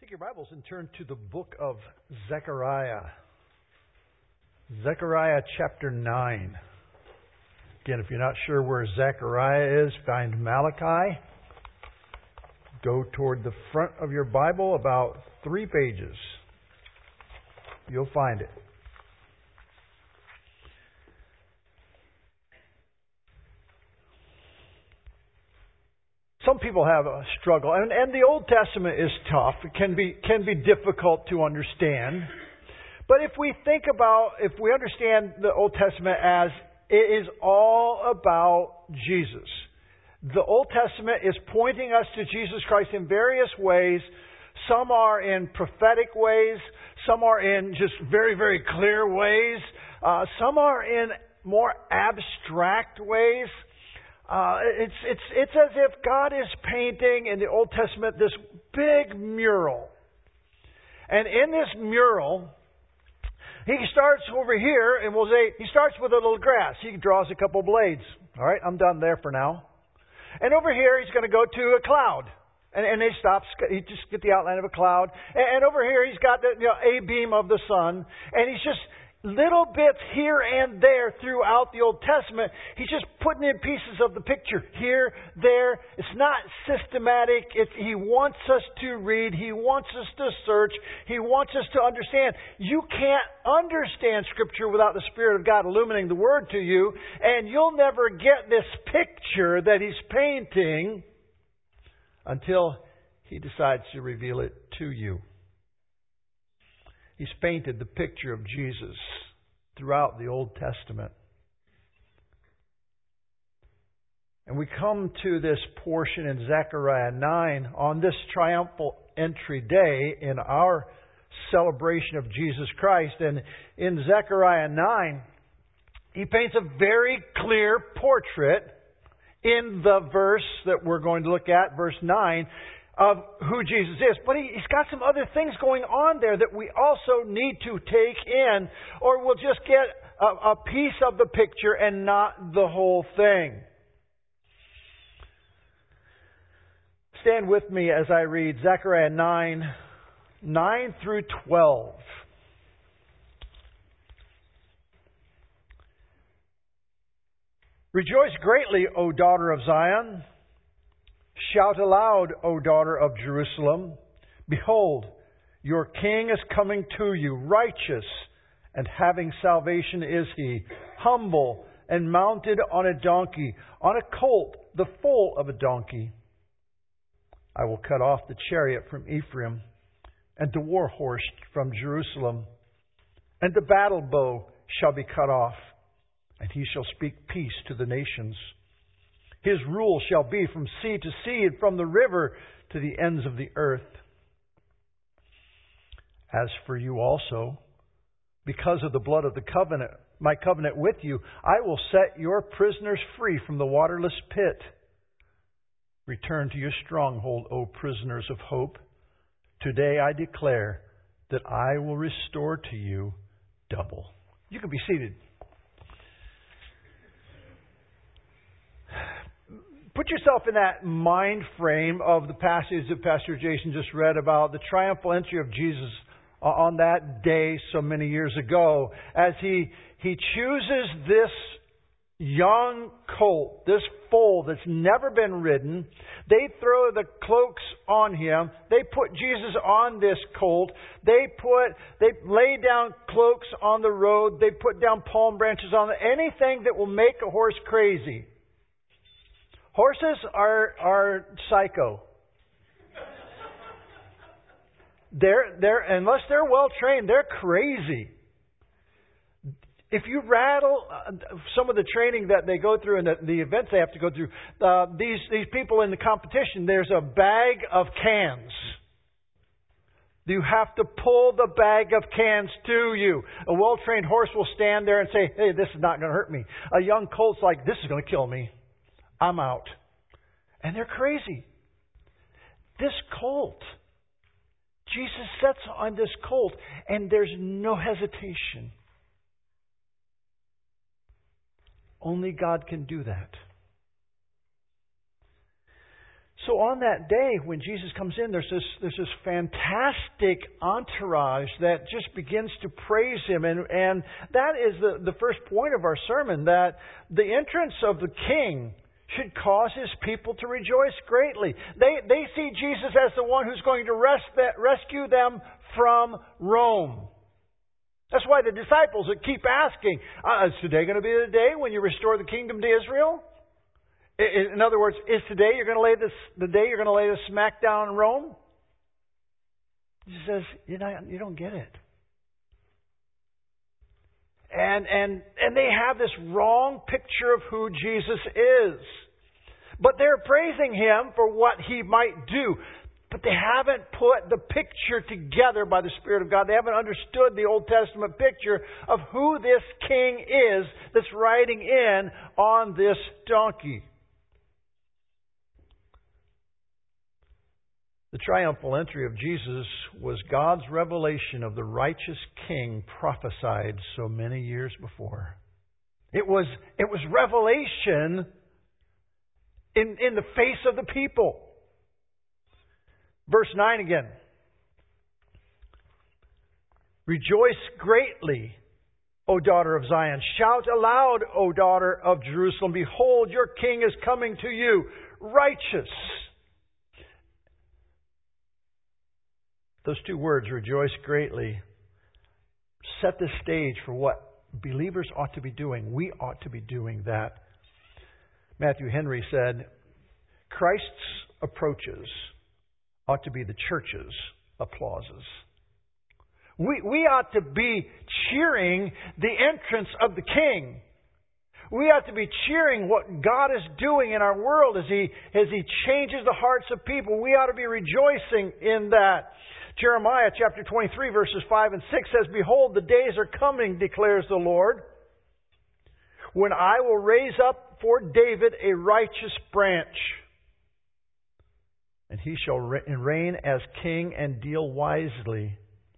Take your Bibles and turn to the book of Zechariah. Zechariah chapter 9. Again, if you're not sure where Zechariah is, find Malachi. Go toward the front of your Bible about 3 pages. You'll find it. Some people have a struggle, and the Old Testament is tough. It can be difficult to understand. But if we understand the Old Testament as it is all about Jesus. The Old Testament is pointing us to Jesus Christ in various ways. Some are in prophetic ways. Some are in just very, very clear ways. Some are in more abstract ways. It's as if God is painting in the Old Testament this big mural. And in this mural, he starts over here, and we'll say, he starts with a little grass. He draws a couple blades. All right, I'm done there for now. And over here, he's going to go to a cloud. And he stops, he just get the outline of a cloud. And over here, he's got the a beam of the sun. And he's just little bits here and there throughout the Old Testament. He's just putting in pieces of the picture here, there. It's not systematic. He wants us to read. He wants us to search. He wants us to understand. You can't understand Scripture without the Spirit of God illuminating the Word to you, and you'll never get this picture that He's painting until He decides to reveal it to you. He's painted the picture of Jesus throughout the Old Testament. And we come to this portion in Zechariah 9 on this triumphal entry day in our celebration of Jesus Christ. And in Zechariah 9, he paints a very clear portrait in the verse that we're going to look at, verse 9, of who Jesus is. But he's got some other things going on there that we also need to take in, or we'll just get a piece of the picture and not the whole thing. Stand with me as I read Zechariah 9 through 12. Rejoice greatly, O daughter of Zion. Shout aloud, O daughter of Jerusalem. Behold, your king is coming to you, righteous and having salvation is he, humble and mounted on a donkey, on a colt, the foal of a donkey. I will cut off the chariot from Ephraim, and the war horse from Jerusalem, and the battle bow shall be cut off, and he shall speak peace to the nations. His rule shall be from sea to sea and from the river to the ends of the earth. As for you also, because of the blood of the covenant, my covenant with you, I will set your prisoners free from the waterless pit. Return to your stronghold, O prisoners of hope. Today I declare that I will restore to you double. You can be seated. Put yourself in that mind frame of the passage that Pastor Jason just read about the triumphal entry of Jesus on that day so many years ago, as he chooses this young colt, this foal that's never been ridden. They throw the cloaks on him. They put Jesus on this colt. They lay down cloaks on the road. They put down palm branches on it. Anything that will make a horse crazy. Horses are psycho. They're unless they're well trained, they're crazy. If you rattle some of the training that they go through and the events they have to go through, these people in the competition, there's a bag of cans. You have to pull the bag of cans to you. A well-trained horse will stand there and say, "Hey, this is not going to hurt me." A young colt's like, "This is going to kill me. I'm out." And they're crazy. This colt, Jesus sets on this colt, and there's no hesitation. Only God can do that. So on that day when Jesus comes in, there's this fantastic entourage that just begins to praise Him. And that is the first point of our sermon, that the entrance of the King should cause His people to rejoice greatly. They see Jesus as the one who's going to rescue them from Rome. That's why the disciples would keep asking, is today going to be the day when you restore the kingdom to Israel? In other words, is today the day you're going to lay the smack down on Rome? He says, you don't get it. And they have this wrong picture of who Jesus is. But they're praising Him for what He might do. But they haven't put the picture together by the Spirit of God. They haven't understood the Old Testament picture of who this King is that's riding in on this donkey. The triumphal entry of Jesus was God's revelation of the righteous King prophesied so many years before. It was revelation in the face of the people. Verse 9 again. Rejoice greatly, O daughter of Zion. Shout aloud, O daughter of Jerusalem. Behold, your King is coming to you, righteous. Those two words, rejoice greatly, set the stage for what believers ought to be doing. We ought to be doing that. Matthew Henry said, Christ's approaches ought to be the church's applauses. We ought to be cheering the entrance of the King. We ought to be cheering what God is doing in our world as He changes the hearts of people. We ought to be rejoicing in that. Jeremiah chapter 23 verses 5 and 6 says, Behold, the days are coming, declares the Lord, when I will raise up for David a righteous branch. And he shall reign as king and deal wisely.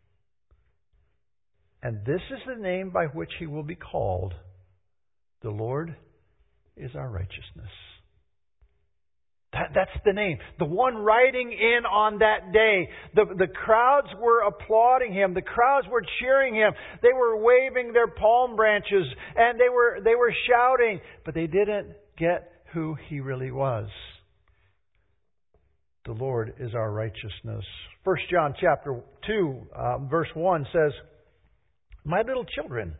And this is the name by which he will be called. The Lord is our righteousness. That's the name. The one riding in on that day. The crowds were applauding Him. The crowds were cheering Him. They were waving their palm branches and they were shouting. But they didn't get who He really was. The Lord is our righteousness. 1 John chapter 2 verse 1 says, My little children,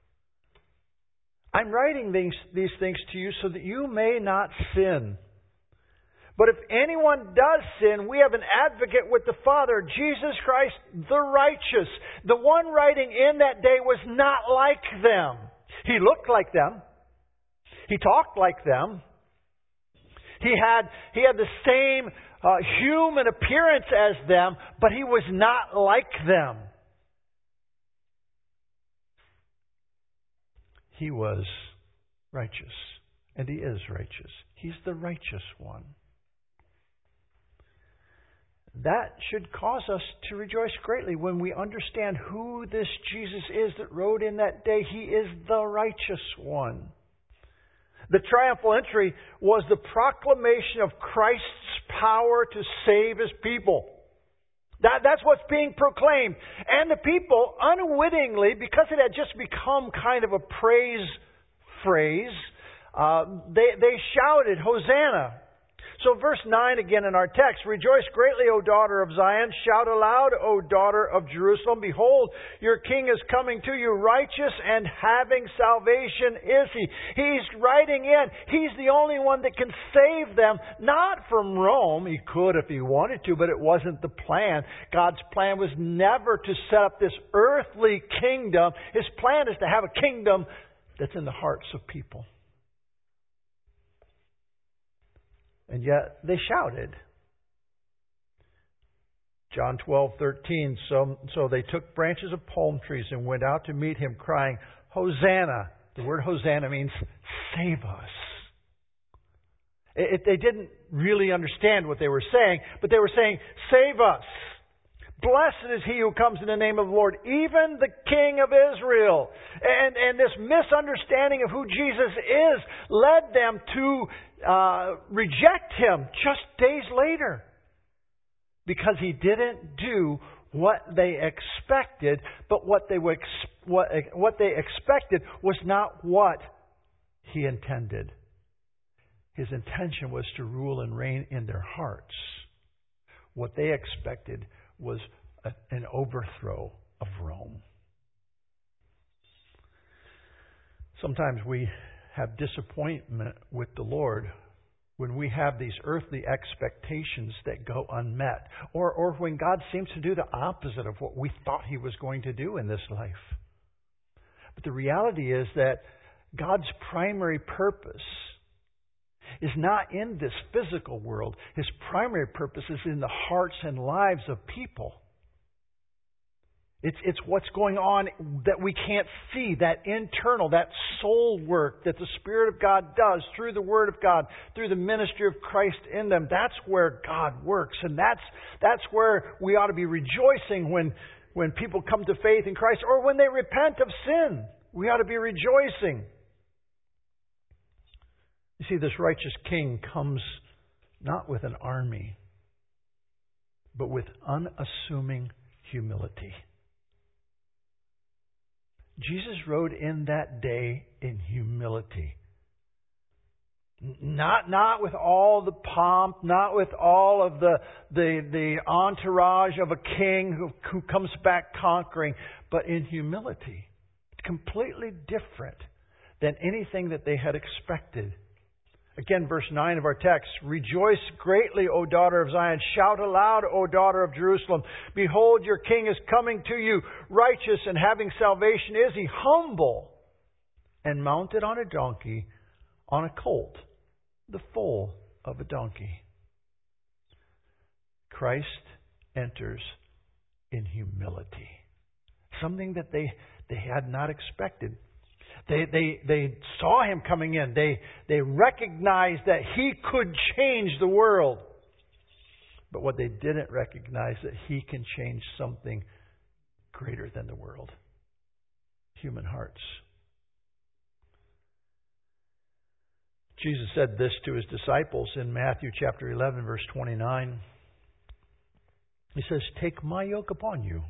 I'm writing these things to you so that you may not sin. But if anyone does sin, we have an advocate with the Father, Jesus Christ, the righteous. The one writing in that day was not like them. He looked like them. He talked like them. He had the same human appearance as them, but he was not like them. He was righteous, and He is righteous. He's the righteous one. That should cause us to rejoice greatly when we understand who this Jesus is that rode in that day. He is the righteous one. The triumphal entry was the proclamation of Christ's power to save His people. That's what's being proclaimed. And the people, unwittingly, because it had just become kind of a praise phrase, they shouted, Hosanna. So verse 9 again in our text, Rejoice greatly, O daughter of Zion. Shout aloud, O daughter of Jerusalem. Behold, your King is coming to you. Righteous and having salvation is He. He's riding in. He's the only one that can save them, not from Rome. He could if He wanted to, but it wasn't the plan. God's plan was never to set up this earthly kingdom. His plan is to have a kingdom that's in the hearts of people. And yet they shouted. John 12:13. So they took branches of palm trees and went out to meet Him, crying, Hosanna. The word Hosanna means save us. They didn't really understand what they were saying, but they were saying, save us. Blessed is he who comes in the name of the Lord, even the King of Israel. And this misunderstanding of who Jesus is led them to reject him just days later. Because he didn't do what they expected, but what they expected was not what he intended. His intention was to rule and reign in their hearts. What they expected was an overthrow of Rome. Sometimes we have disappointment with the Lord when we have these earthly expectations that go unmet, or when God seems to do the opposite of what we thought He was going to do in this life. But the reality is that God's primary purpose is not in this physical world. His primary purpose is in the hearts and lives of people. It's what's going on that we can't see, that internal, that soul work that the Spirit of God does through the Word of God, through the ministry of Christ in them. That's where God works. And that's where we ought to be rejoicing when people come to faith in Christ, or when they repent of sin. We ought to be rejoicing. You see, this righteous king comes not with an army, but with unassuming humility. Jesus rode in that day in humility. Not with all the pomp, not with all of the entourage of a king who comes back conquering, but in humility. Completely different than anything that they had expected. Again, verse 9 of our text, "Rejoice greatly, O daughter of Zion. Shout aloud, O daughter of Jerusalem. Behold, your king is coming to you. Righteous and having salvation is he, humble and mounted on a donkey, on a colt, the foal of a donkey." Christ enters in humility. Something that they had not expected. They saw him coming in. They recognized that he could change the world. But what they didn't recognize, that he can change something greater than the world. Human hearts. Jesus said this to his disciples in Matthew chapter 11, verse 29. He says, "Take my yoke upon you.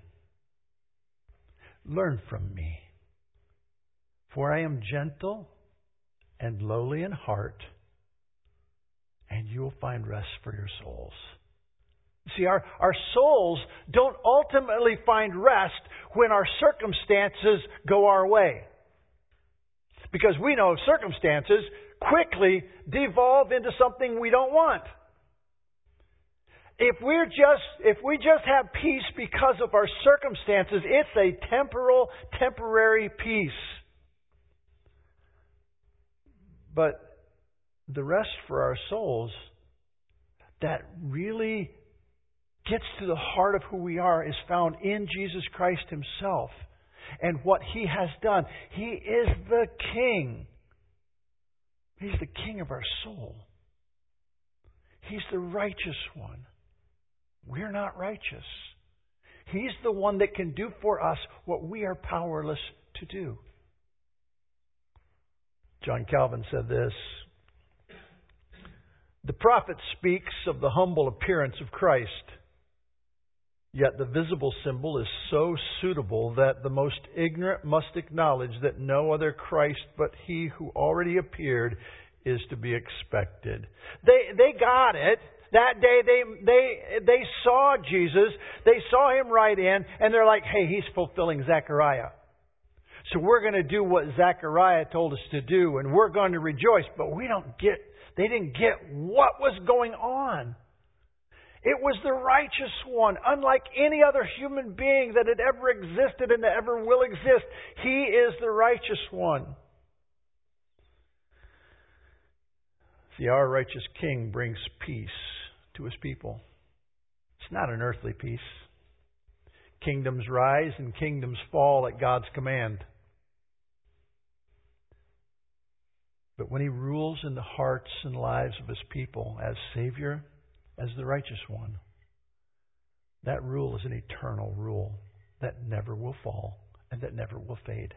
Learn from me. For I am gentle and lowly in heart, and you will find rest for your souls." See, our souls don't ultimately find rest when our circumstances go our way. Because we know circumstances quickly devolve into something we don't want. If we just have peace because of our circumstances, it's a temporary peace. But the rest for our souls that really gets to the heart of who we are is found in Jesus Christ Himself and what He has done. He is the King. He's the King of our soul. He's the righteous one. We're not righteous. He's the one that can do for us what we are powerless to do. John Calvin said this: "The prophet speaks of the humble appearance of Christ, yet the visible symbol is so suitable that the most ignorant must acknowledge that no other Christ but He who already appeared is to be expected." They got it. That day they saw Jesus. They saw Him right in, and they're like, "Hey, He's fulfilling Zechariah. So we're going to do what Zechariah told us to do, and we're going to rejoice." But they didn't get what was going on. It was the righteous one, unlike any other human being that had ever existed and that ever will exist. He is the righteous one. See, our righteous King brings peace to His people. It's not an earthly peace. Kingdoms rise and kingdoms fall at God's command. But when He rules in the hearts and lives of His people as Savior, as the righteous one, That rule is an eternal rule that never will fall and that never will fade.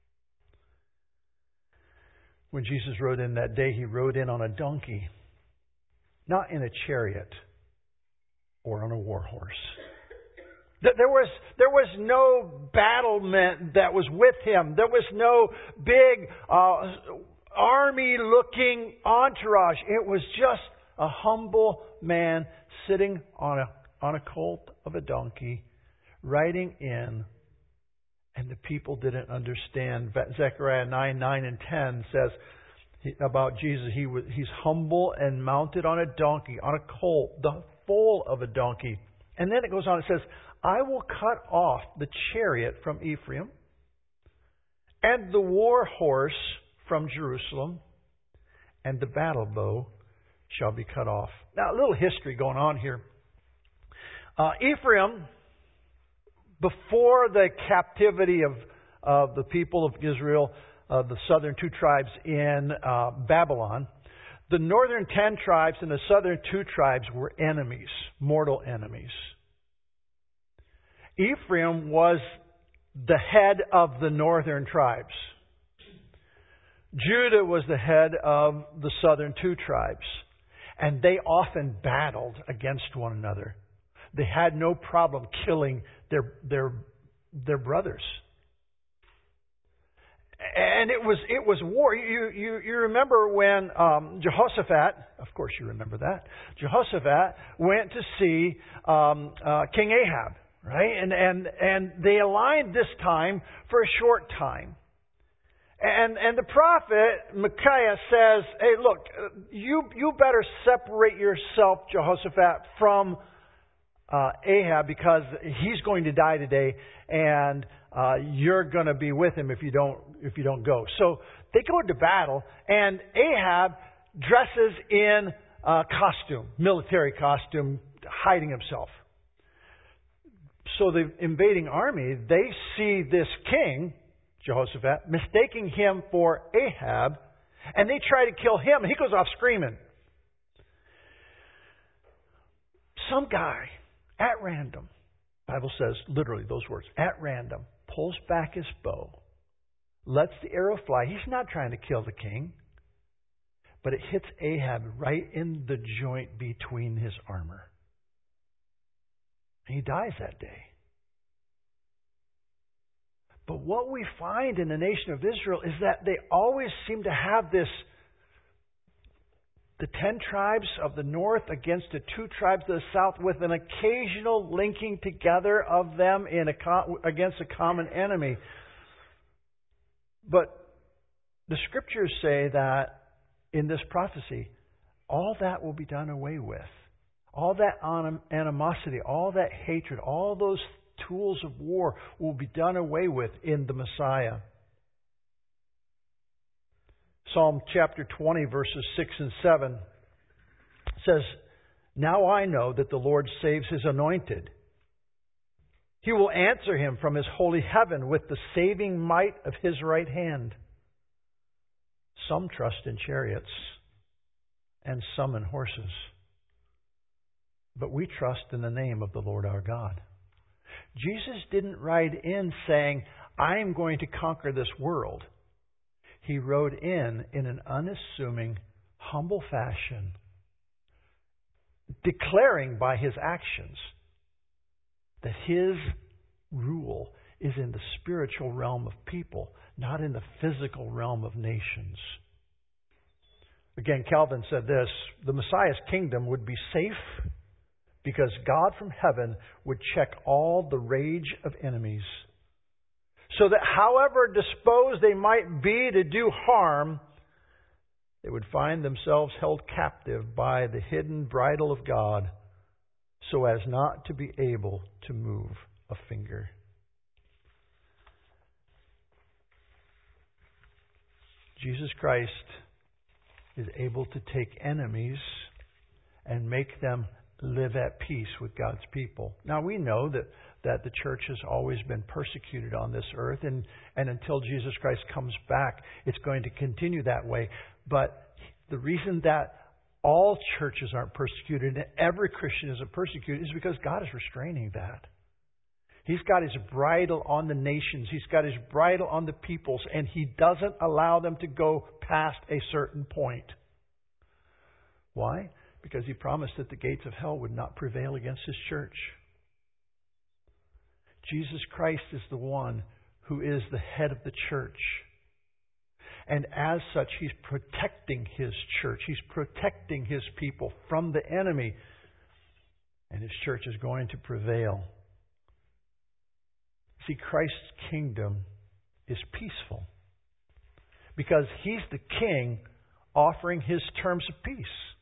When Jesus rode in that day, He rode in on a donkey, not in a chariot or on a war horse. There was no battlement that was with Him. There was no big army-looking entourage. It was just a humble man sitting on a colt of a donkey, riding in, and the people didn't understand. Zechariah 9 and 10 says about Jesus, He's humble and mounted on a donkey, on a colt, the foal of a donkey. And then it goes on, it says, I will cut off the chariot from Ephraim and the war horse from Jerusalem, and the battle bow shall be cut off. Now, a little history going on here. Ephraim, before the captivity of the people of Israel, the southern 2 tribes in Babylon, the northern 10 tribes and the southern 2 tribes were enemies, mortal enemies. Ephraim was the head of the northern tribes. Judah was the head of the southern 2 tribes. And they often battled against one another. They had no problem killing their brothers. And it was war. You remember when Jehoshaphat, of course you remember that, Jehoshaphat went to see King Ahab, right? And they aligned this time for a short time. And the prophet Micaiah says, hey, look, you better separate yourself, Jehoshaphat, from Ahab, because he's going to die today, and you're going to be with him if you don't go. So they go into battle, and Ahab dresses in costume, military costume, hiding himself. So the invading army, they see this king, Jehoshaphat, mistaking him for Ahab, and they try to kill him, and he goes off screaming. Some guy, at random, the Bible says literally those words, at random, pulls back his bow, lets the arrow fly. He's not trying to kill the king, but it hits Ahab right in the joint between his armor. And he dies that day. But what we find in the nation of Israel is that they always seem to have this, the 10 tribes of the north against the 2 tribes of the south, with an occasional linking together of them against a common enemy. But the scriptures say that in this prophecy, all that will be done away with. All that animosity, all that hatred, all those tools of war will be done away with in the Messiah. Psalm chapter 20, verses 6 and 7 says, Now I know that the Lord saves His anointed. He will answer him from His holy heaven with the saving might of His right hand. Some trust in chariots and some in horses, but we trust in the name of the Lord our God. Jesus didn't ride in saying, I am going to conquer this world. He rode in an unassuming, humble fashion, declaring by His actions that His rule is in the spiritual realm of people, not in the physical realm of nations. Again, Calvin said this, the Messiah's kingdom would be safe because God from heaven would check all the rage of enemies, so that however disposed they might be to do harm, they would find themselves held captive by the hidden bridle of God, so as not to be able to move a finger. Jesus Christ is able to take enemies and make them live at peace with God's people. Now we know that the church has always been persecuted on this earth, and until Jesus Christ comes back, it's going to continue that way. But the reason that all churches aren't persecuted and every Christian isn't persecuted is because God is restraining that. He's got His bridle on the nations. He's got His bridle on the peoples, and He doesn't allow them to go past a certain point. Why? Because He promised that the gates of hell would not prevail against His church. Jesus Christ is the one who is the head of the church. And as such, He's protecting His church. He's protecting His people from the enemy. And His church is going to prevail. See, Christ's kingdom is peaceful. Because He's the king offering His terms of peace.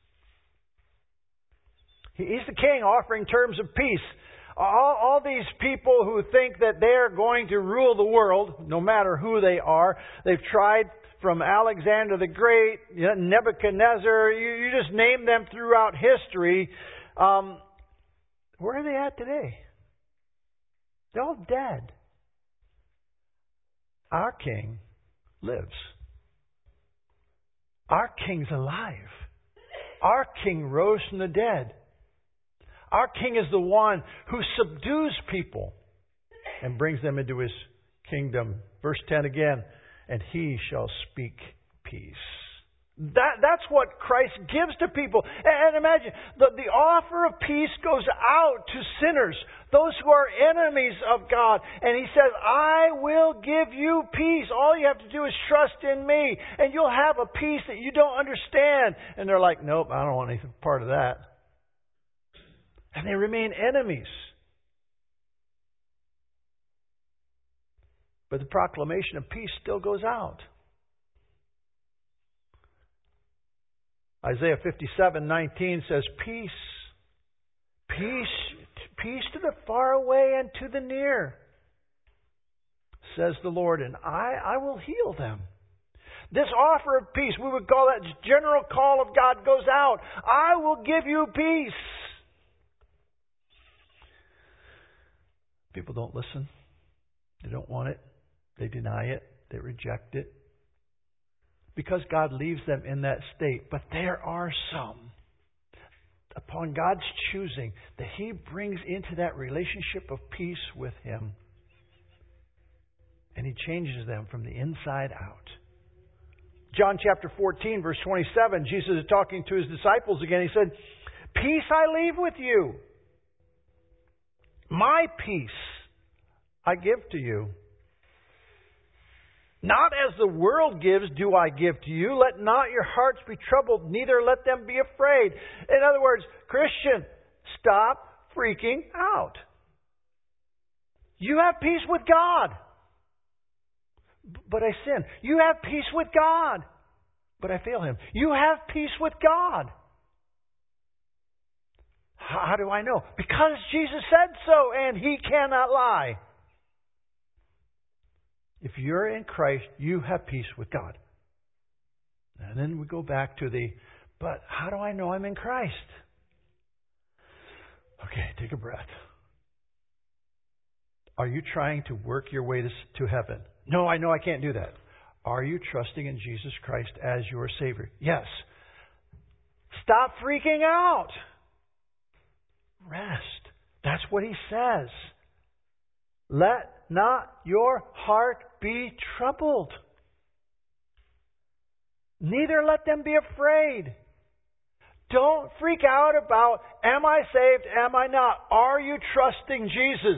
He's the king offering terms of peace. All these people who think that they're going to rule the world, no matter who they are, they've tried from Alexander the Great, Nebuchadnezzar, you just name them throughout history. Where are they at today? They're all dead. Our King lives. Our King's alive. Our King rose from the dead. Our King is the one who subdues people and brings them into His kingdom. Verse 10 again, and He shall speak peace. That's what Christ gives to people. And imagine, the offer of peace goes out to sinners, those who are enemies of God. And He says, I will give you peace. All you have to do is trust in me, and you'll have a peace that you don't understand. And they're like, nope, I don't want any part of that. And they remain enemies. But the proclamation of peace still goes out. Isaiah 57:19 says, peace, peace, peace to the far away and to the near, says the Lord, and I will heal them. This offer of peace, we would call that general call of God, goes out. I will give you peace. People don't listen. They don't want it. They deny it. They reject it. Because God leaves them in that state. But there are some, upon God's choosing, that He brings into that relationship of peace with Him. And He changes them from the inside out. John chapter 14, verse 27, Jesus is talking to His disciples again. He said, peace I leave with you. My peace I give to you. Not as the world gives do I give to you. Let not your hearts be troubled, neither let them be afraid. In other words, Christian, stop freaking out. You have peace with God. But I sin. You have peace with God. But I fail Him. You have peace with God. How do I know? Because Jesus said so, and He cannot lie. If you're in Christ, you have peace with God. And then we go back to but how do I know I'm in Christ? Okay, take a breath. Are you trying to work your way to heaven? No, I know I can't do that. Are you trusting in Jesus Christ as your Savior? Yes. Stop freaking out. Rest. That's what He says. Let not your heart be troubled. Neither let them be afraid. Don't freak out about, am I saved? Am I not? Are you trusting Jesus?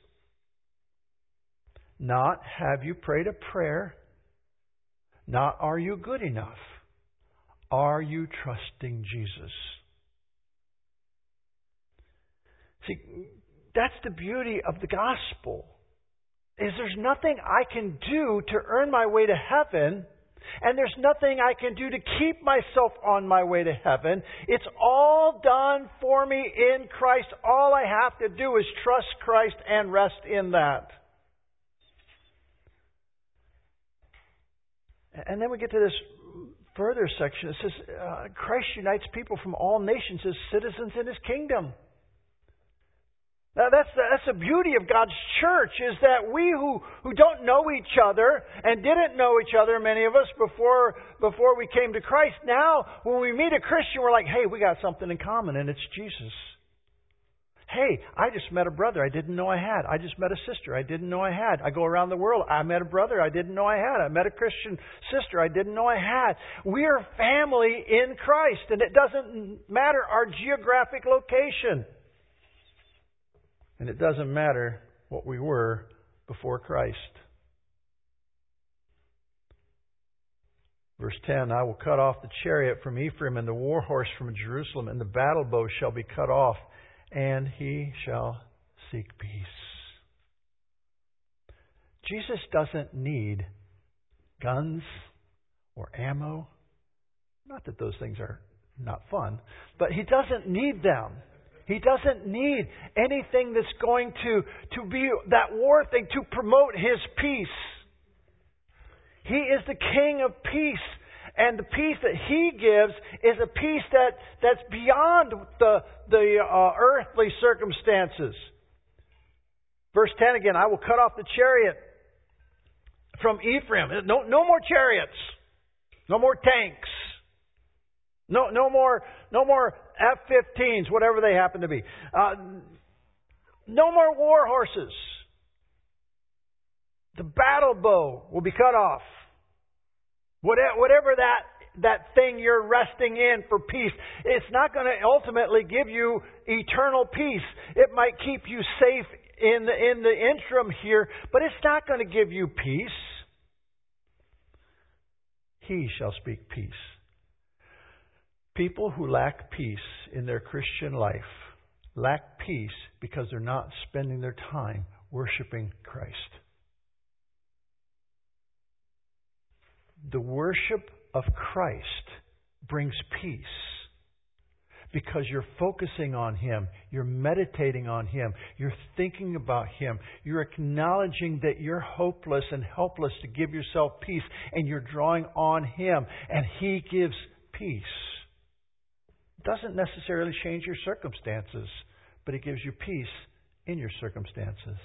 Not, have you prayed a prayer? Not, are you good enough? Are you trusting Jesus? See, that's the beauty of the gospel. Is there's nothing I can do to earn my way to heaven, and there's nothing I can do to keep myself on my way to heaven. It's all done for me in Christ. All I have to do is trust Christ and rest in that. And then we get to this further section. It says, Christ unites people from all nations as citizens in His kingdom. Now that's the beauty of God's church, is that we who don't know each other and didn't know each other, many of us, before we came to Christ, now when we meet a Christian, we're like, hey, we got something in common, and it's Jesus. Hey, I just met a brother I didn't know I had. I just met a sister I didn't know I had. I go around the world. I met a brother I didn't know I had. I met a Christian sister I didn't know I had. We are family in Christ, and it doesn't matter our geographic location. And it doesn't matter what we were before Christ. Verse 10, I will cut off the chariot from Ephraim and the war horse from Jerusalem, and the battle bow shall be cut off, and he shall seek peace. Jesus doesn't need guns or ammo. Not that those things are not fun, but He doesn't need them. He doesn't need anything that's going to be that war thing to promote His peace. He is the King of peace. And the peace that He gives is a peace that's beyond the earthly circumstances. Verse 10 again, I will cut off the chariot from Ephraim. No more chariots. No more tanks. No more F-15s, whatever they happen to be. No more war horses. The battle bow will be cut off. Whatever that thing you're resting in for peace, it's not going to ultimately give you eternal peace. It might keep you safe in the interim here, but it's not going to give you peace. He shall speak peace. People who lack peace in their Christian life lack peace because they're not spending their time worshiping Christ. The worship of Christ brings peace because you're focusing on Him, you're meditating on Him, you're thinking about Him, you're acknowledging that you're hopeless and helpless to give yourself peace, and you're drawing on Him, and He gives peace. It doesn't necessarily change your circumstances, but it gives you peace in your circumstances.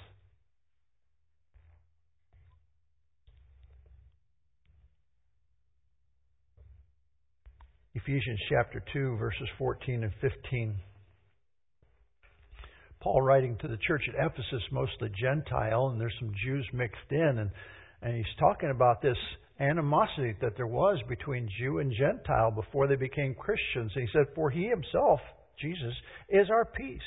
Ephesians chapter 2, verses 14 and 15. Paul, writing to the church at Ephesus, mostly Gentile, and there's some Jews mixed in, and he's talking about this animosity that there was between Jew and Gentile before they became Christians. And he said, for He Himself, Jesus, is our peace.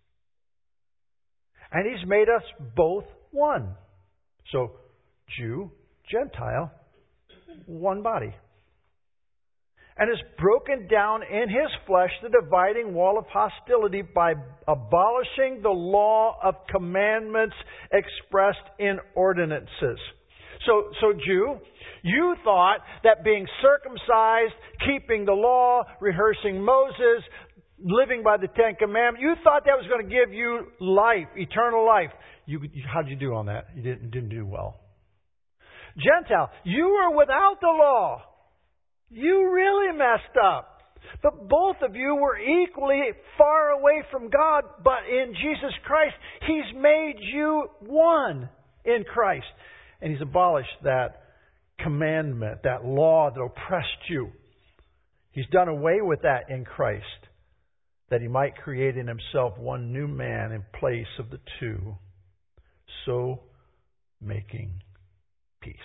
And He's made us both one. So, Jew, Gentile, one body. And has broken down in His flesh the dividing wall of hostility by abolishing the law of commandments expressed in ordinances. So Jew, you thought that being circumcised, keeping the law, rehearsing Moses, living by the Ten Commandments, you thought that was going to give you life, eternal life. How'd you do on that? You didn't do well. Gentile, you were without the law. You really messed up. But both of you were equally far away from God. But in Jesus Christ, He's made you one in Christ. And He's abolished that commandment, that law that oppressed you. He's done away with that in Christ, that He might create in Himself one new man in place of the two, so making peace.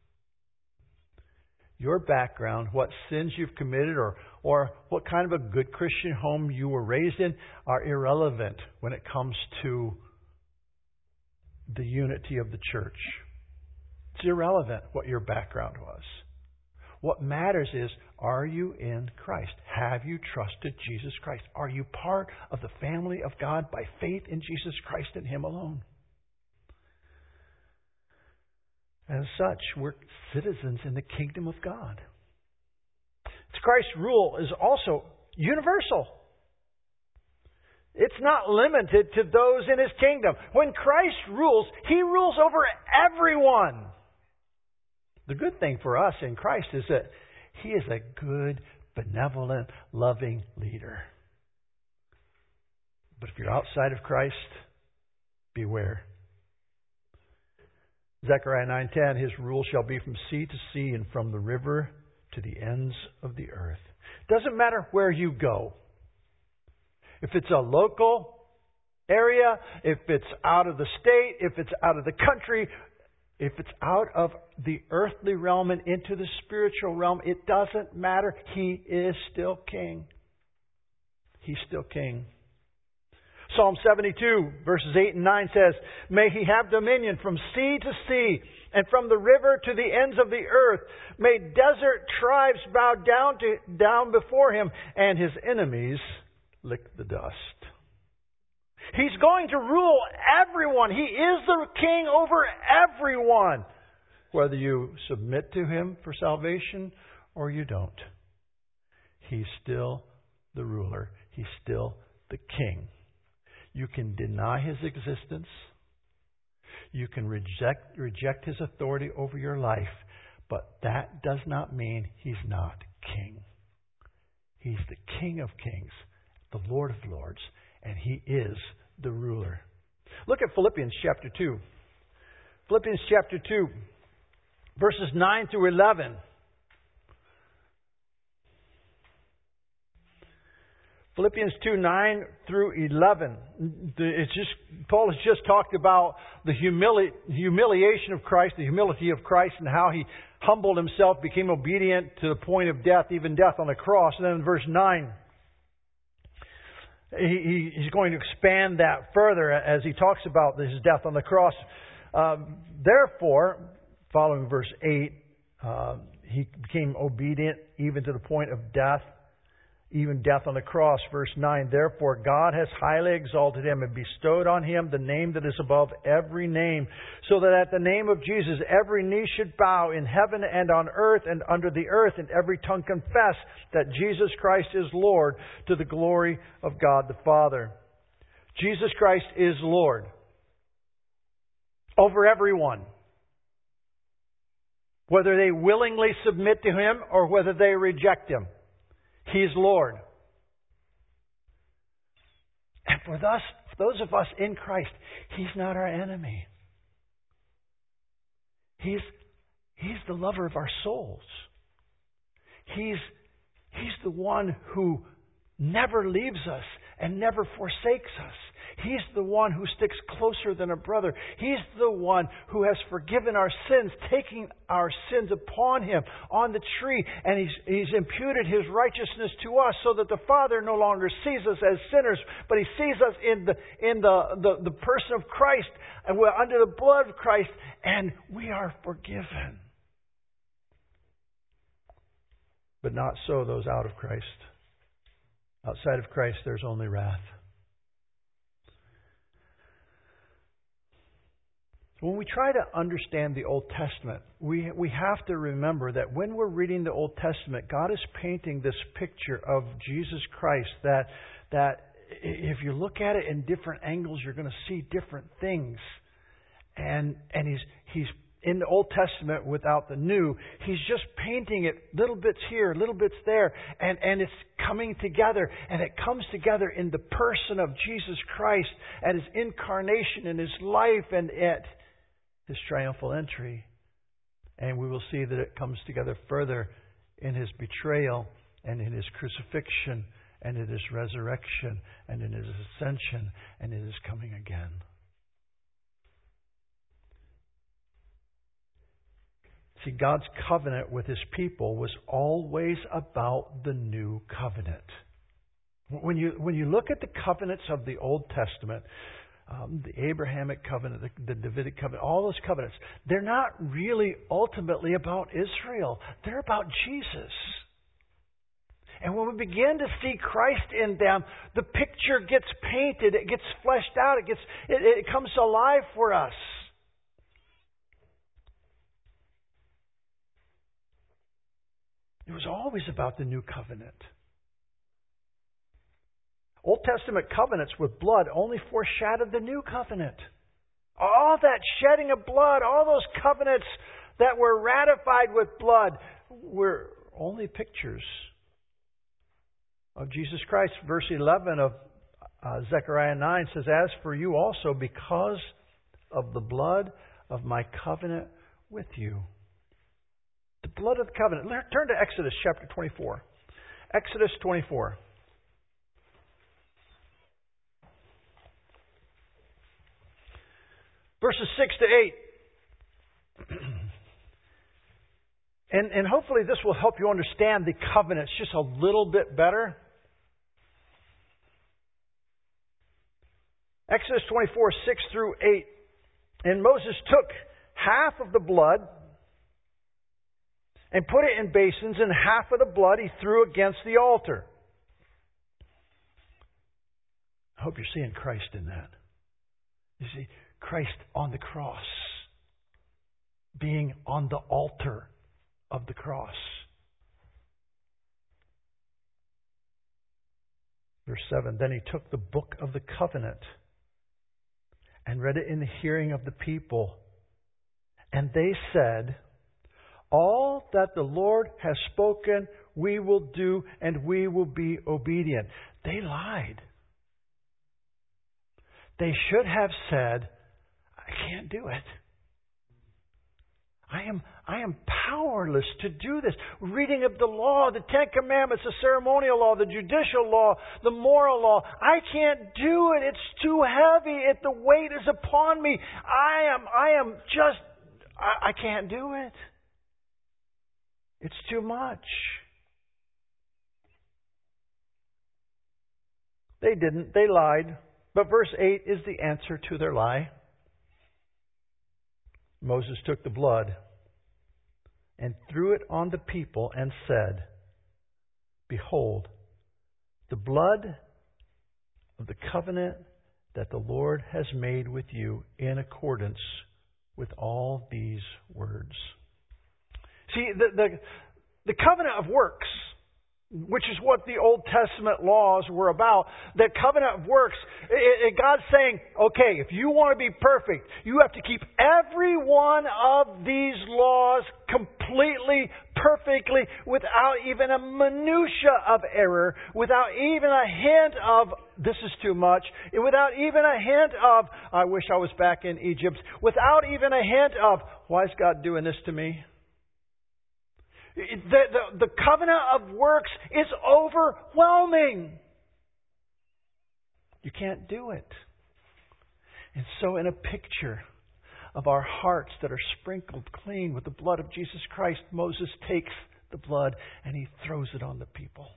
Your background, what sins you've committed, or what kind of a good Christian home you were raised in, are irrelevant when it comes to the unity of the church. It's irrelevant what your background was. What matters is, are you in Christ? Have you trusted Jesus Christ? Are you part of the family of God by faith in Jesus Christ and Him alone? As such, we're citizens in the kingdom of God. Christ's rule is also universal. It's not limited to those in His kingdom. When Christ rules, He rules over everyone. The good thing for us in Christ is that He is a good, benevolent, loving leader. But if you're outside of Christ, beware. Zechariah 9:10, His rule shall be from sea to sea and from the river to the ends of the earth. Doesn't matter where you go. If it's a local area, if it's out of the state, if it's out of the country, if it's out of the earthly realm and into the spiritual realm, it doesn't matter. He is still king. He's still king. Psalm 72, verses 8 and 9 says, May He have dominion from sea to sea and from the river to the ends of the earth. May desert tribes bow down before Him and His enemies lick the dust. He's going to rule everyone. He is the king over everyone. Whether you submit to Him for salvation or you don't. He's still the ruler. He's still the king. You can deny His existence. You can reject His authority over your life. But that does not mean He's not king. He's the King of kings, the Lord of lords, and He is the ruler. Look at Philippians chapter 2. Philippians chapter 2, verses 9 through 11. Philippians 2, 9 through 11. Paul has just talked about the humiliation of Christ, the humility of Christ, and how He humbled Himself, became obedient to the point of death, even death on the cross. And then in verse 9, he's going to expand that further as he talks about His death on the cross. Therefore, following verse 8, He became obedient even to the point of death, even death on the cross. Verse 9, Therefore God has highly exalted Him and bestowed on Him the name that is above every name, so that at the name of Jesus every knee should bow in heaven and on earth and under the earth, and every tongue confess that Jesus Christ is Lord, to the glory of God the Father. Jesus Christ is Lord over everyone, whether they willingly submit to Him or whether they reject Him. He's Lord. And for those of us in Christ, He's not our enemy. He's the lover of our souls. He's the one who never leaves us and never forsakes us. He's the one who sticks closer than a brother. He's the one who has forgiven our sins, taking our sins upon Him on the tree. And He's imputed His righteousness to us, so that the Father no longer sees us as sinners, but He sees us in the person of Christ, and we're under the blood of Christ, and we are forgiven. But not so those out of Christ. Outside of Christ, there's only wrath. When we try to understand the Old Testament, we have to remember that when we're reading the Old Testament, God is painting this picture of Jesus Christ that if you look at it in different angles, you're going to see different things. And He's in the Old Testament without the New. He's just painting it, little bits here, little bits there, and it's coming together. And it comes together in the person of Jesus Christ at His incarnation and His life and at His triumphal entry. And we will see that it comes together further in His betrayal and in His crucifixion and in His resurrection and in His ascension and in His coming again. See, God's covenant with His people was always about the new covenant. When you look at the covenants of the Old Testament, the Abrahamic covenant, the Davidic covenant, all those covenants, they're not really ultimately about Israel. They're about Jesus. And when we begin to see Christ in them, the picture gets painted, it gets fleshed out, it comes alive for us. It was always about the new covenant. Old Testament covenants with blood only foreshadowed the new covenant. All that shedding of blood, all those covenants that were ratified with blood were only pictures of Jesus Christ. Verse 11 of Zechariah 9 says, "As for you also, because of the blood of my covenant with you." The blood of the covenant. Turn to Exodus chapter 24. Exodus 24. Verses 6 to 8. And hopefully this will help you understand the covenants just a little bit better. Exodus 24, 6 through 8. "And Moses took half of the blood and put it in basins, and half of the blood he threw against the altar." I hope you're seeing Christ in that. You see, Christ on the cross, being on the altar of the cross. Verse 7, "Then he took the book of the covenant and read it in the hearing of the people. And they said, 'All that the Lord has spoken, we will do, and we will be obedient.'" They lied. They should have said, "I can't do it. I am powerless to do this." Reading of the law, the Ten Commandments, the ceremonial law, the judicial law, the moral law. I can't do it. It's too heavy. The weight is upon me. I can't do it. It's too much. They didn't. They lied. But verse 8 is the answer to their lie. "Moses took the blood and threw it on the people and said, 'Behold, the blood of the covenant that the Lord has made with you in accordance with all these words.'" See, the covenant of works, which is what the Old Testament laws were about, the covenant of works, God's saying, okay, if you want to be perfect, you have to keep every one of these laws completely, perfectly, without even a minutia of error, without even a hint of, this is too much, without even a hint of, I wish I was back in Egypt, without even a hint of, why is God doing this to me? The covenant of works is overwhelming. You can't do it. And so in a picture of our hearts that are sprinkled clean with the blood of Jesus Christ, Moses takes the blood and he throws it on the people.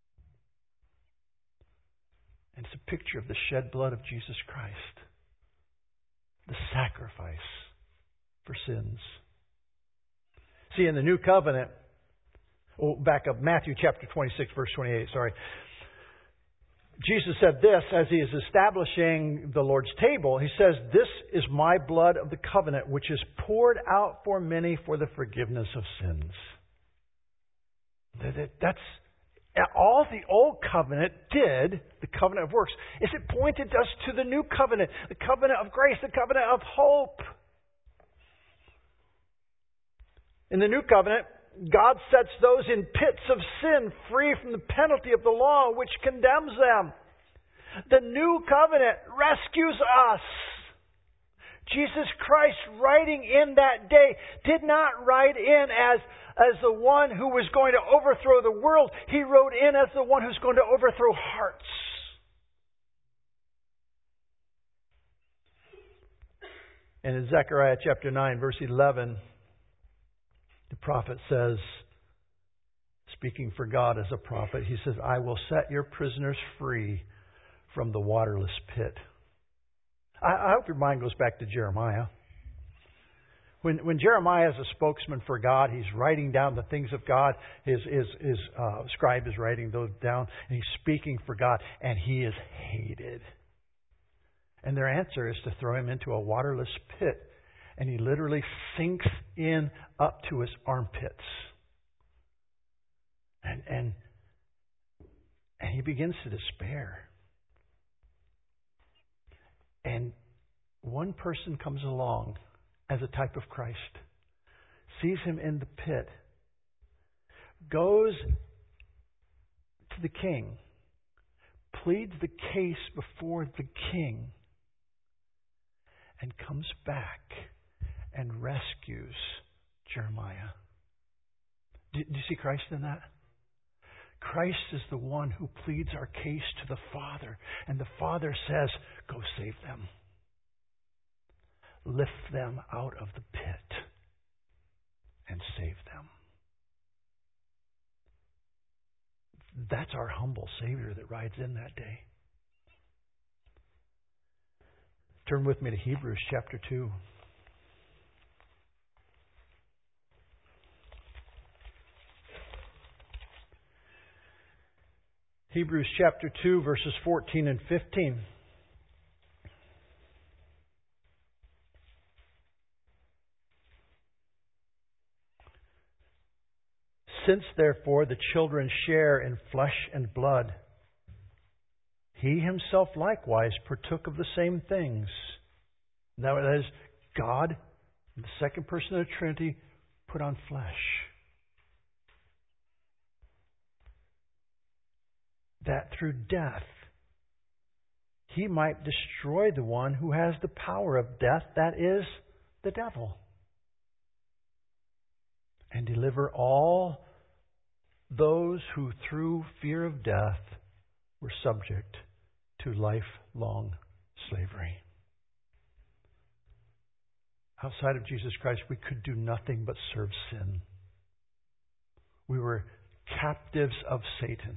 And it's a picture of the shed blood of Jesus Christ, the sacrifice for sins. See, in the new covenant, back up, Matthew chapter 26, verse 28, Jesus said this as he is establishing the Lord's table. He says, "This is my blood of the covenant, which is poured out for many for the forgiveness of sins." That's all the old covenant did, the covenant of works, is it pointed us to the new covenant, the covenant of grace, the covenant of hope. In the new covenant, God sets those in pits of sin free from the penalty of the law which condemns them. The new covenant rescues us. Jesus Christ, writing in that day, did not write in as the one who was going to overthrow the world. He wrote in as the one who's going to overthrow hearts. And in Zechariah chapter 9, verse 11, the prophet says, speaking for God as a prophet, he says, "I will set your prisoners free from the waterless pit." I hope your mind goes back to Jeremiah. When Jeremiah is a spokesman for God, he's writing down the things of God. His scribe is writing those down, and he's speaking for God, and he is hated. And their answer is to throw him into a waterless pit. And he literally sinks in up to his armpits. And he begins to despair. And one person comes along as a type of Christ, sees him in the pit, goes to the king, pleads the case before the king, and comes back and rescues Jeremiah. Do you see Christ in that? Christ is the one who pleads our case to the Father, and the Father says, go save them. Lift them out of the pit and save them. That's our humble Savior that rides in that day. Turn with me to Hebrews chapter 2. Hebrews chapter 2, verses 14 and 15. Since, therefore, the children share in flesh and blood, He Himself likewise partook of the same things. Now, that is, God, the second person of the Trinity, put on flesh. That through death, He might destroy the one who has the power of death, that is, the devil, and deliver all those who through fear of death were subject to lifelong slavery. Outside of Jesus Christ, we could do nothing but serve sin. We were captives of Satan.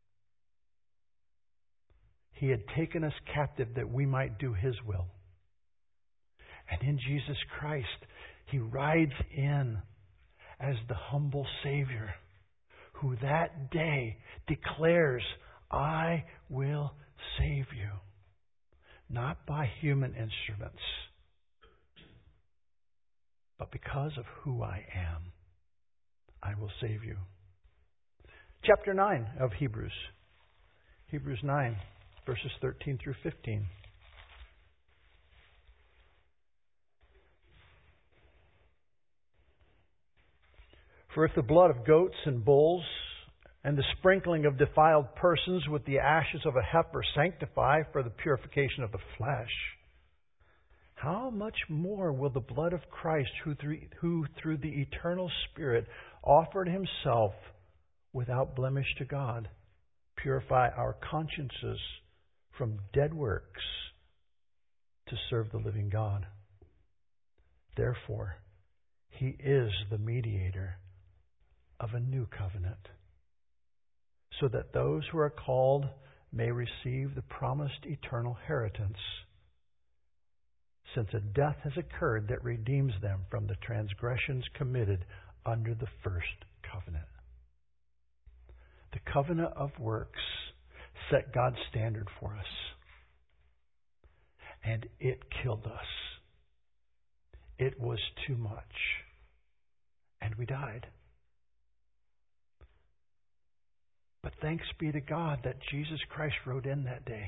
He had taken us captive that we might do His will. And in Jesus Christ, He rides in as the humble Savior who that day declares, I will save you. Not by human instruments, but because of who I am, I will save you. Chapter 9 of Hebrews. Hebrews 9, verses 13 through 15. For if the blood of goats and bulls and the sprinkling of defiled persons with the ashes of a heifer sanctify for the purification of the flesh, how much more will the blood of Christ, who through the eternal Spirit offered Himself without blemish to God, purify our consciences from dead works to serve the living God? Therefore, He is the mediator of a new covenant, so that those who are called may receive the promised eternal inheritance, since a death has occurred that redeems them from the transgressions committed under the first covenant. The covenant of works set God's standard for us, and it killed us. It was too much, and we died. But thanks be to God that Jesus Christ rode in that day.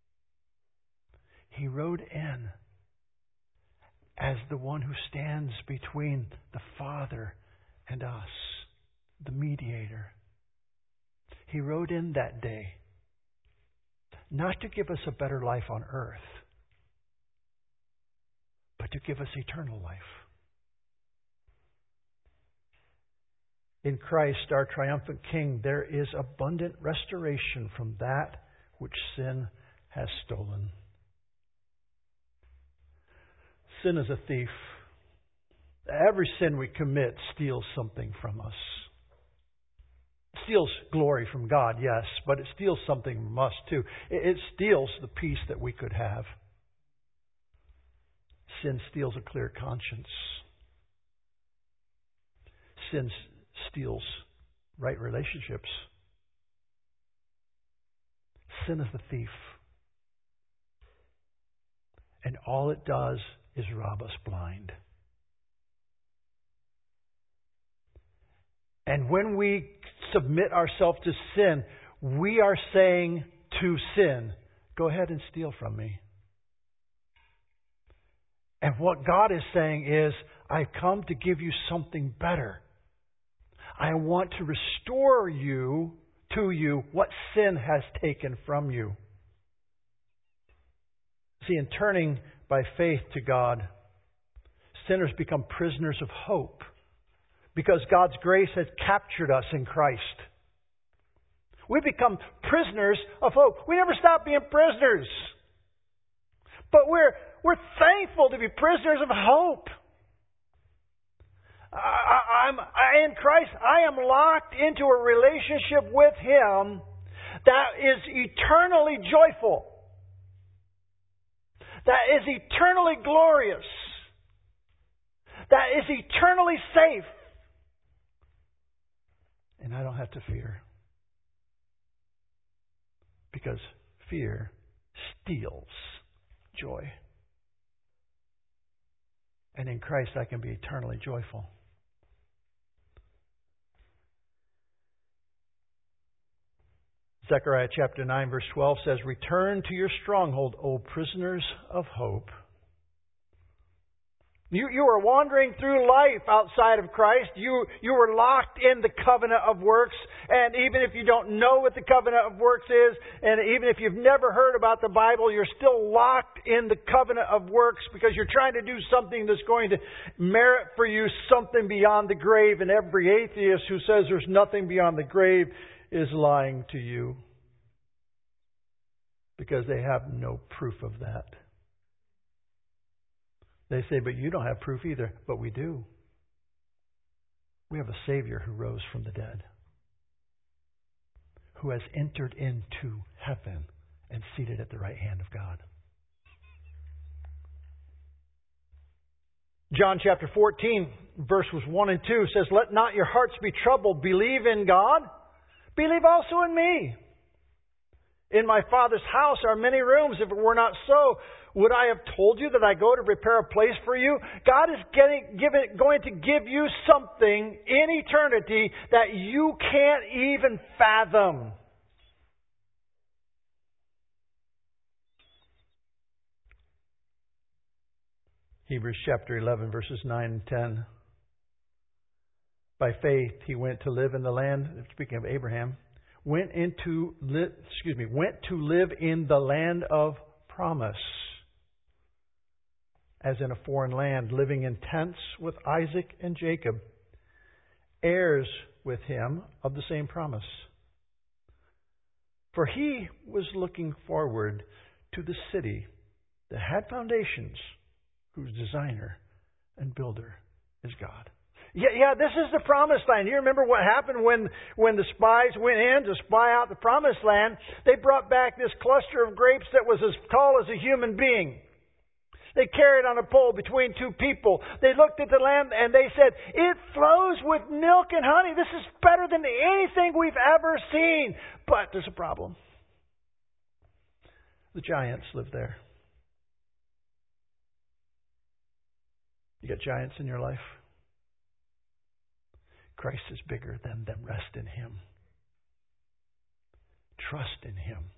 He rode in as the one who stands between the Father and us, the mediator. He rode in that day, not to give us a better life on earth, but to give us eternal life. In Christ, our triumphant King, there is abundant restoration from that which sin has stolen. Sin is a thief. Every sin we commit steals something from us. It steals glory from God, yes, but it steals something from us too. It steals the peace that we could have. Sin steals a clear conscience. Sin steals right relationships. Sin is the thief. And all it does is rob us blind. And when we submit ourselves to sin, we are saying to sin, go ahead and steal from me. And what God is saying is, I've come to give you something better. I want to restore to you what sin has taken from you. See, in turning by faith to God, sinners become prisoners of hope because God's grace has captured us in Christ. We become prisoners of hope. We never stop being prisoners. But we're thankful to be prisoners of hope. In Christ, I am locked into a relationship with Him that is eternally joyful. That is eternally glorious. That is eternally safe. And I don't have to fear. Because fear steals joy. And in Christ I can be eternally joyful. Zechariah chapter 9 verse 12 says, "Return to your stronghold, O prisoners of hope." You were wandering through life outside of Christ. You were locked in the covenant of works. And even if you don't know what the covenant of works is, and even if you've never heard about the Bible, you're still locked in the covenant of works because you're trying to do something that's going to merit for you something beyond the grave. And every atheist who says there's nothing beyond the grave is lying to you because they have no proof of that. They say, but you don't have proof either. But we do. We have a Savior who rose from the dead, who has entered into heaven and seated at the right hand of God. John chapter 14, verses 1 and 2 says, "Let not your hearts be troubled. Believe in God. Believe also in me. In my Father's house are many rooms. If it were not so, would I have told you that I go to prepare a place for you?" God is going to give you something in eternity that you can't even fathom. Hebrews chapter 11, verses 9 and 10. By faith, he went to live in the land, speaking of Abraham, went to live in the land of promise, as in a foreign land, living in tents with Isaac and Jacob, heirs with him of the same promise. For he was looking forward to the city that had foundations, whose designer and builder is God. Yeah, this is the promised land. You remember what happened when the spies went in to spy out the promised land? They brought back this cluster of grapes that was as tall as a human being. They carried on a pole between two people. They looked at the land and they said, "It flows with milk and honey. This is better than anything we've ever seen." But there's a problem. The giants live there. You got giants in your life? Christ is bigger than them. Rest in Him. Trust in Him.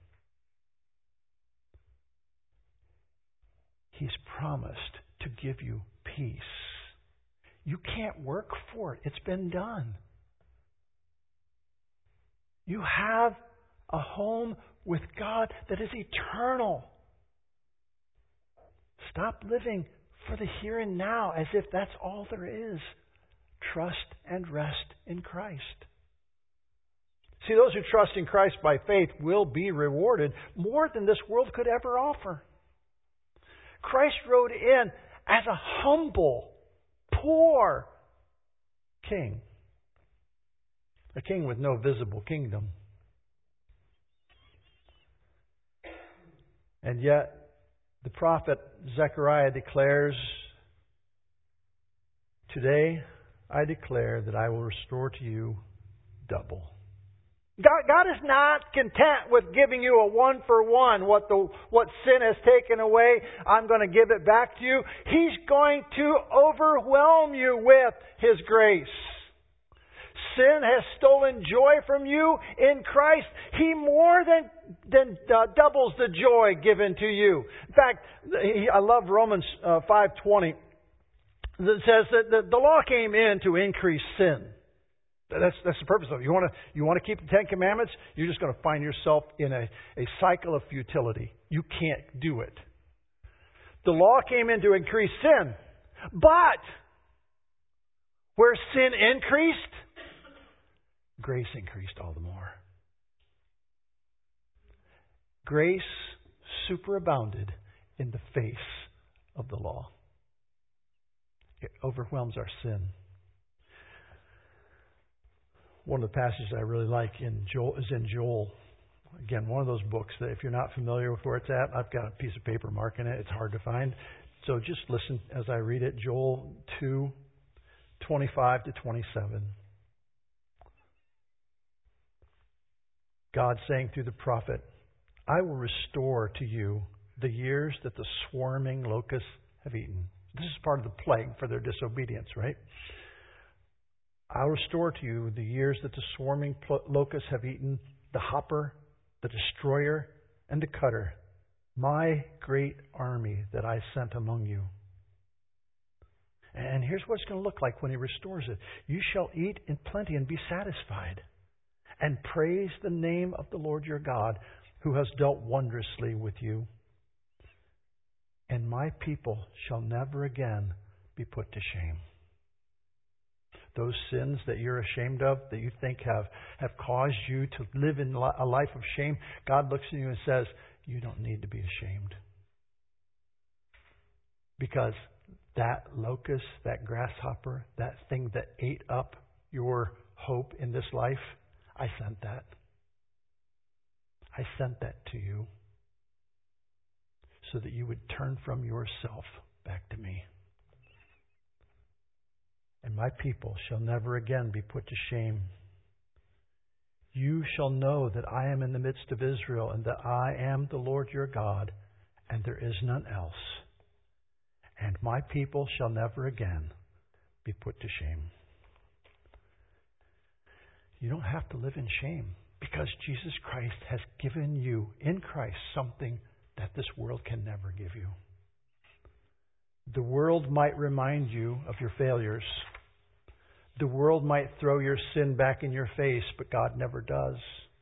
He's promised to give you peace. You can't work for it. It's been done. You have a home with God that is eternal. Stop living for the here and now as if that's all there is. Trust and rest in Christ. See, those who trust in Christ by faith will be rewarded more than this world could ever offer. Christ rode in as a humble, poor king. A king with no visible kingdom. And yet, the prophet Zechariah declares, "Today I declare that I will restore to you double." God is not content with giving you a one-for-one. What sin has taken away, I'm going to give it back to you. He's going to overwhelm you with His grace. Sin has stolen joy from you. In Christ, He more than doubles the joy given to you. In fact, I love Romans 5:20. It says that the law came in to increase sin. That's the purpose of it. You want to keep the Ten Commandments? You're just going to find yourself in a cycle of futility. You can't do it. The law came in to increase sin. But where sin increased, grace increased all the more. Grace superabounded in the face of the law. It overwhelms our sin. One of the passages I really like is in Joel. Again, one of those books that if you're not familiar with where it's at, I've got a piece of paper marking it. It's hard to find. So just listen as I read it. Joel 2:25 to 27. God saying through the prophet, I will restore to you the years that the swarming locusts have eaten. This is part of the plague for their disobedience, right? I'll restore to you the years that the swarming locusts have eaten, the hopper, the destroyer, and the cutter, my great army that I sent among you. And here's what it's going to look like when He restores it. You shall eat in plenty and be satisfied, and praise the name of the Lord your God, who has dealt wondrously with you. And my people shall never again be put to shame. Those sins that you're ashamed of, that you think have caused you to live in a life of shame, God looks at you and says, you don't need to be ashamed. Because that locust, that grasshopper, that thing that ate up your hope in this life, I sent that. I sent that to you so that you would turn from yourself back to me. And my people shall never again be put to shame. You shall know that I am in the midst of Israel, and that I am the Lord your God, and there is none else. And my people shall never again be put to shame. You don't have to live in shame, because Jesus Christ has given you, in Christ, something that this world can never give you. The world might remind you of your failures. The world might throw your sin back in your face, but God never does.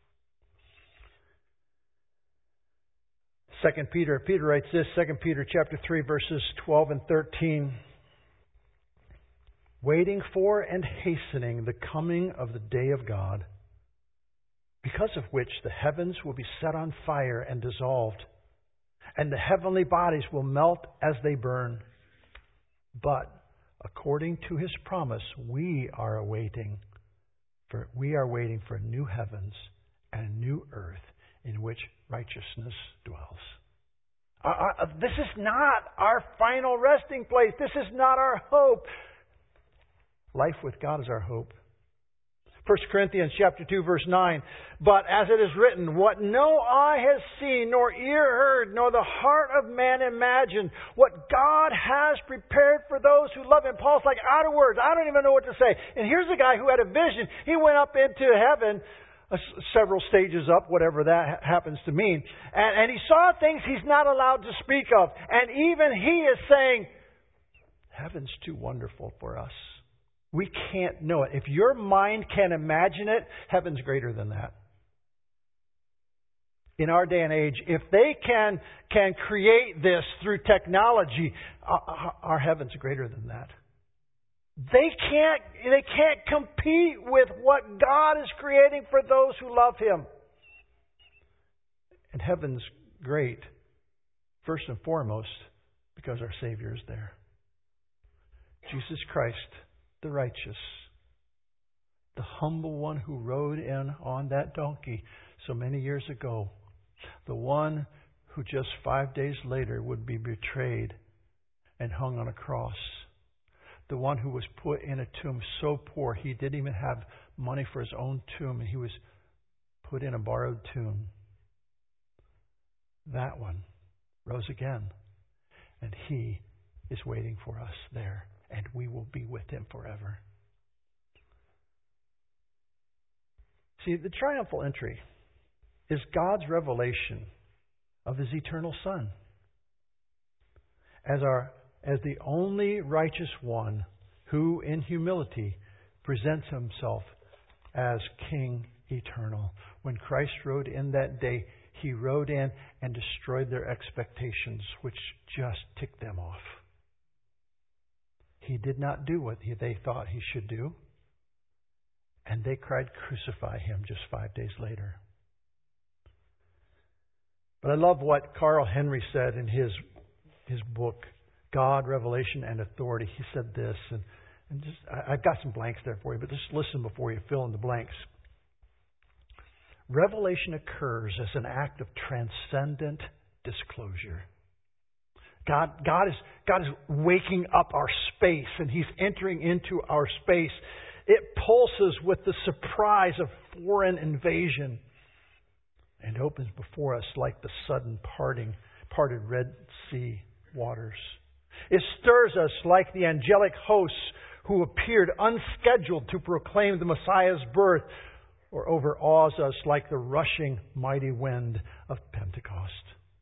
2 Peter writes this, 2 Peter chapter 3, verses 12 and 13. Waiting for and hastening the coming of the day of God, because of which the heavens will be set on fire and dissolved, and the heavenly bodies will melt as they burn. But according to His promise, we are waiting for new heavens and a new earth in which righteousness dwells. This is not our final resting place. This is not our hope. Life with God is our hope. 1 Corinthians chapter 2, verse 9. But as it is written, what no eye has seen, nor ear heard, nor the heart of man imagined, what God has prepared for those who love Him. Paul's like, out of words. I don't even know what to say. And here's a guy who had a vision. He went up into heaven, several stages up, whatever that happens to mean. And he saw things he's not allowed to speak of. And even he is saying, heaven's too wonderful for us. We can't know it. If your mind can imagine it, heaven's greater than that. In our day and age, if they can create this through technology, our heaven's greater than that. They can't compete with what God is creating for those who love Him. And heaven's great, first and foremost, because our Savior is there. Jesus Christ, the righteous, the humble one who rode in on that donkey so many years ago, the one who just 5 days later would be betrayed and hung on a cross, the one who was put in a tomb so poor he didn't even have money for his own tomb, and he was put in a borrowed tomb. That one rose again, and He is waiting for us there. And we will be with Him forever. See, the triumphal entry is God's revelation of His eternal Son as the only righteous one who, in humility, presents Himself as King eternal. When Christ rode in that day, He rode in and destroyed their expectations, which just ticked them off. He did not do what they thought he should do. And they cried, "Crucify him," just 5 days later. But I love what Carl Henry said in his book, God, Revelation, and Authority. He said this, and just I've got some blanks there for you, but just listen before you fill in the blanks. Revelation occurs as an act of transcendent disclosure. God is waking up our space, and He's entering into our space. It pulses with the surprise of foreign invasion and opens before us like the sudden parted Red Sea waters. It stirs us like the angelic hosts who appeared unscheduled to proclaim the Messiah's birth, or overawes us like the rushing mighty wind of Pentecost.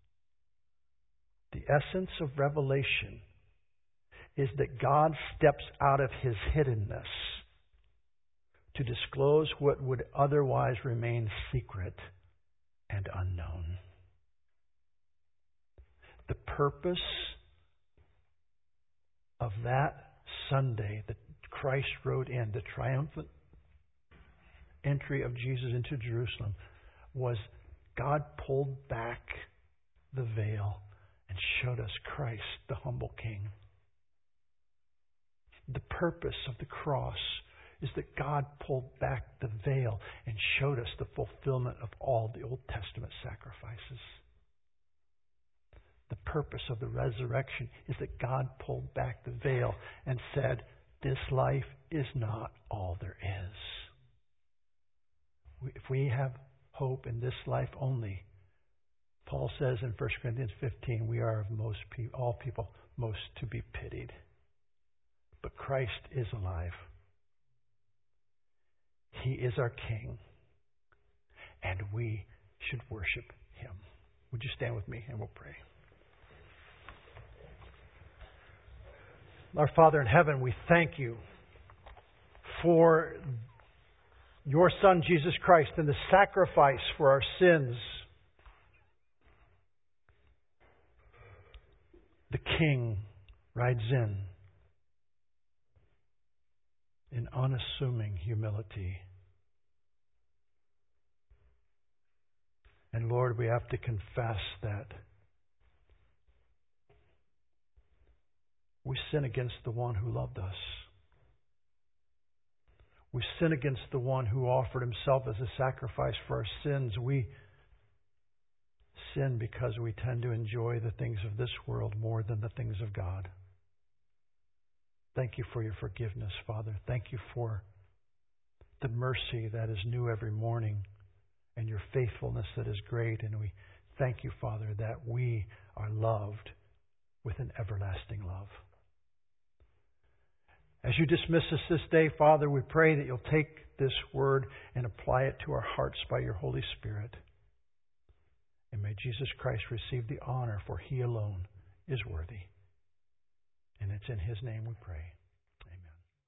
The essence of Revelation is that God steps out of His hiddenness to disclose what would otherwise remain secret and unknown. The purpose of that Sunday that Christ rode in, the triumphant entry of Jesus into Jerusalem, was God pulled back the veil and showed us Christ, the humble King. The purpose of the cross is that God pulled back the veil and showed us the fulfillment of all the Old Testament sacrifices. The purpose of the resurrection is that God pulled back the veil and said, this life is not all there is. If we have hope in this life only, Paul says in 1 Corinthians 15, we are of all people most to be pitied. But Christ is alive. He is our King, and we should worship Him. Would you stand with me and we'll pray? Our Father in heaven, we thank You for Your Son, Jesus Christ, and the sacrifice for our sins. The King rides in unassuming humility. And Lord, we have to confess that we sin against the one who loved us. We sin against the one who offered Himself as a sacrifice for our sins. We sin because we tend to enjoy the things of this world more than the things of God. Thank You for Your forgiveness, Father. Thank You for the mercy that is new every morning and Your faithfulness that is great. And we thank You, Father, that we are loved with an everlasting love. As You dismiss us this day, Father, we pray that You'll take this word and apply it to our hearts by Your Holy Spirit. And may Jesus Christ receive the honor, for He alone is worthy. And it's in His name we pray.